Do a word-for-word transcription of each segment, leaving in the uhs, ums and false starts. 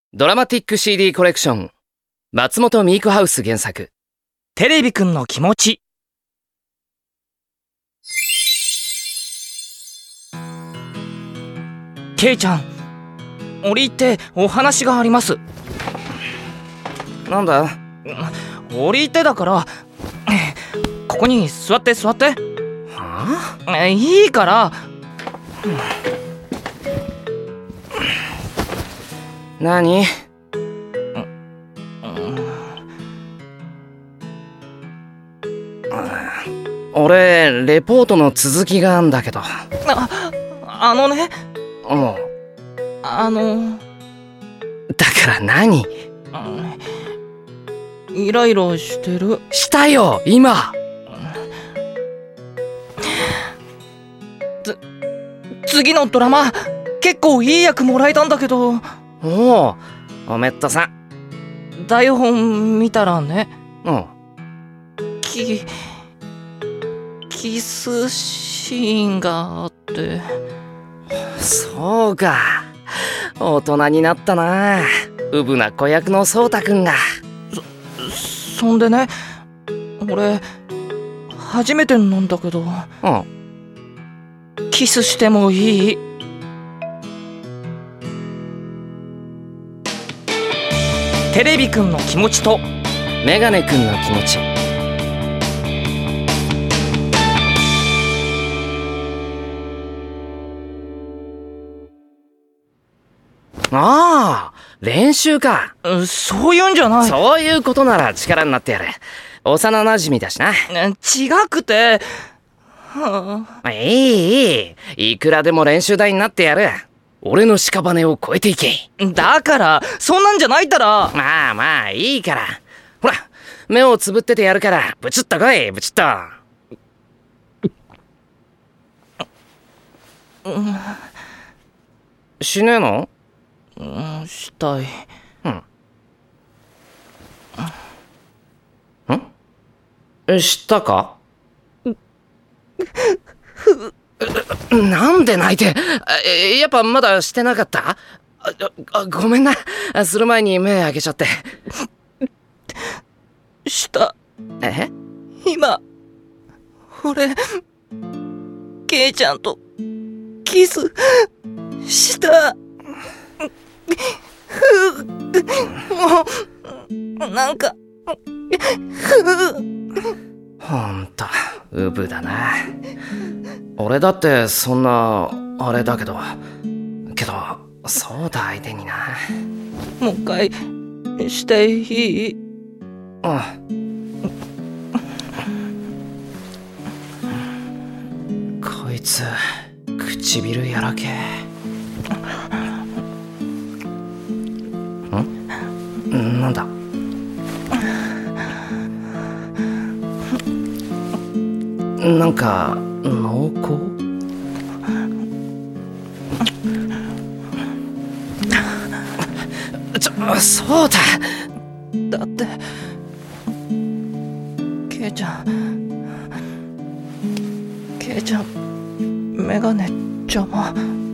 ドラマティック シーディー コレクション、松本ミークハウス原作、 テレビくんの気持ち。ケイちゃん、折り入ってお話があります。 なんだ？ 折り入ってだから、ここに座って座って。 はあ？ いいから。 何？俺、レポートの続きがあんだけど。 あ、あのね。 うん。 あの。 だから何？ イライラしてる。 したよ、今。 つ、次のドラマ、結構いい役もらえたんだけど。 おお、おめっとさん。台本見たらね。 うん。 き、キスシーンがあって。 そうか。大人になったな。うぶな子役のそうたくんが。 そ、そんでね、俺、初めてなんだけど。 うん。 キスしてもいい？テレビくんの気持ちとメガネくんの気持ち。ああ、練習か。 そういうんじゃない。 そういうことなら力になってやる。幼馴染だしな。 違くて、はあ、いいいい、いくらでも練習台になってやる。俺の屍を越えていけ。 だからそんなんじゃないったら。 まあまあいいから。ほら、目をつぶっててやるから、ブチッと来い、ブチッと。 うん、 しねえの？ うん、したい。 うん。したか？なんで泣いて？やっぱまだしてなかった？あ、ごめんな。する前に目開けちゃって。 した。 え？ 今、俺、ケイちゃんとキスした。もう、なんか、 ほんと、うぶだな。俺だってそんな、あれだけど、けど、そうだ相手にな。 もう一回、していい？ うん。こいつ、唇やらけ。ん？なんだ？なんか濃厚？ちょ、そうだ。 だってケイちゃんケイちゃんメガネ邪魔。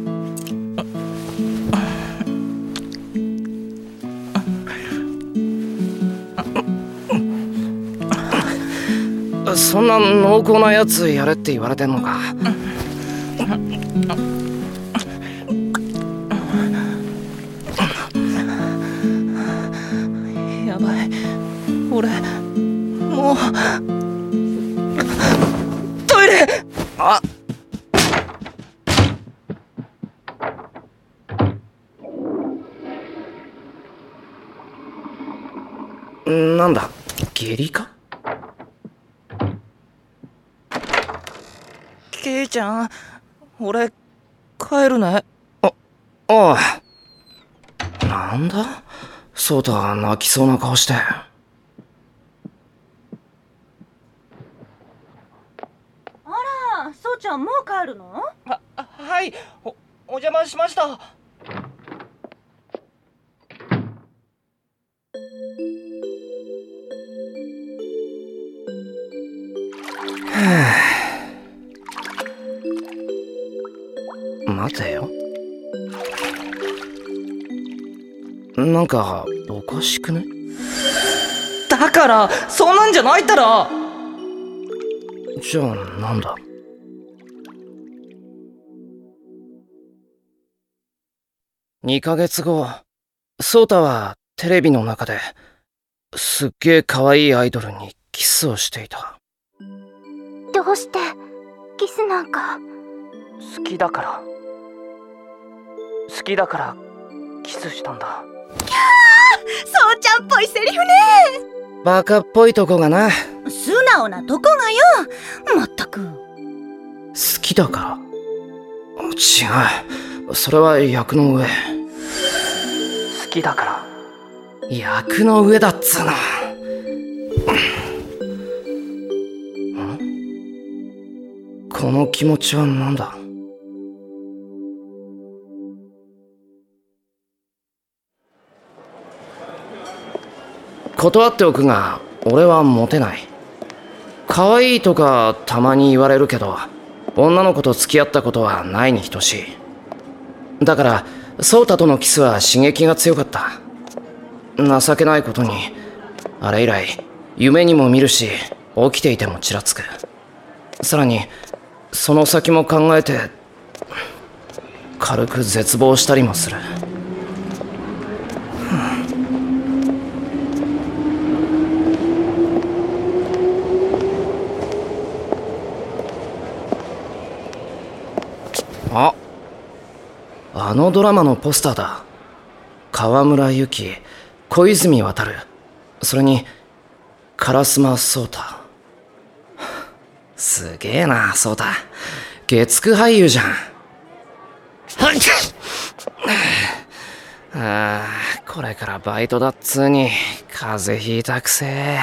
そんな濃厚なやつやれって言われてんのか？ やばい、俺もうトイレ。 あ、なんだ、下痢か？ ケイちゃん、俺帰るね。 あ、ああ。なんだ？そうた泣きそうな顔して。 あら、そうちゃんもう帰るの？ は、はい、お、お邪魔しました。はぁ。待てよ。 なんかおかしくね？ だからそんなんじゃないったら。 じゃあなんだ？にかげつご、ソータはテレビの中ですっげえ可愛いアイドルにキスをしていた。 どうしてキスなんか？ 好きだから。好きだからキスしたんだ。 キャー、そうちゃんっぽいセリフね。 バカっぽいとこがな。 素直なとこがよ。まったく。 好きだから？違う、それは役の上。 好きだから。 役の上だっつうの。この気持ちはなんだ？断っておくが、俺はモテない。可愛いとかたまに言われるけど、女の子と付き合ったことはないに等しい。だからソータとのキスは刺激が強かった。情けないことに、あれ以来夢にも見るし、起きていてもちらつく。さらにその先も考えて軽く絶望したりもする。あ、あのドラマのポスターだ。河村ゆき、小泉渉、それに烏丸壮太。すげえな、壮太。月9俳優じゃん。ああ、これからバイトだっつーに風邪ひいたくせえ。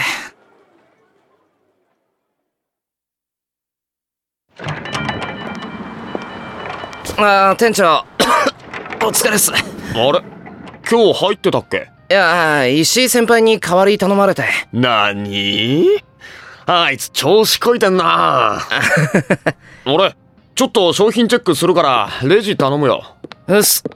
ああ、店長お疲れっす。 あれ、今日入ってたっけ？ いや、石井先輩に代わり頼まれて。 なに？あいつ調子こいてんな。俺ちょっと商品チェックするからレジ頼むよ。 うっす。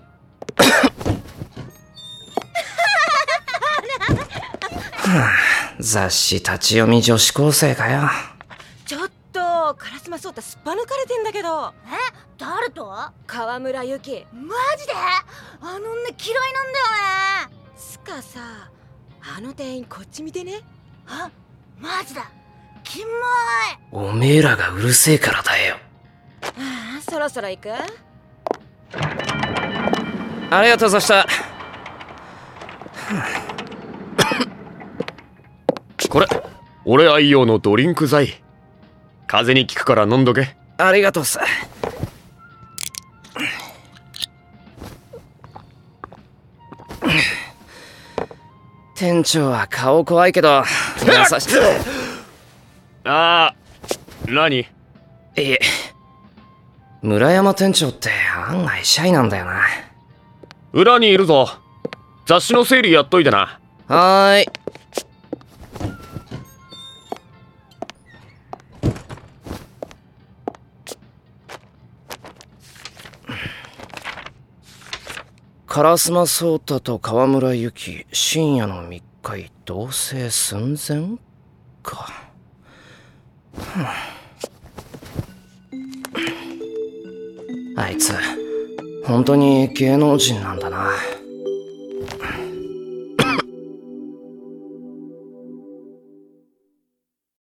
雑誌立ち読み女子高生かよ。 ちょっと烏丸壮太すっぱ抜かれてんだけど。 え、誰と？ 河村ゆき。 マジで？あの女嫌いなんだよね。 つかさ、あの店員こっち見てね。 あ、マジだ。キモい。 おめえらがうるせえからだよ。 ああ、そろそろ行く？ ありがとうございました。 これ俺愛用のドリンク剤。風邪に効くから飲んどけ。 ありがとうっす。店長は顔怖いけど優しい。 ああ、何？ いえ、村山店長って案外シャイなんだよな。 裏にいるぞ。雑誌の整理やっといてな。 はーい。烏丸壮太と河村ゆき、深夜の密会、同棲寸前か。あいつ本当に芸能人なんだな。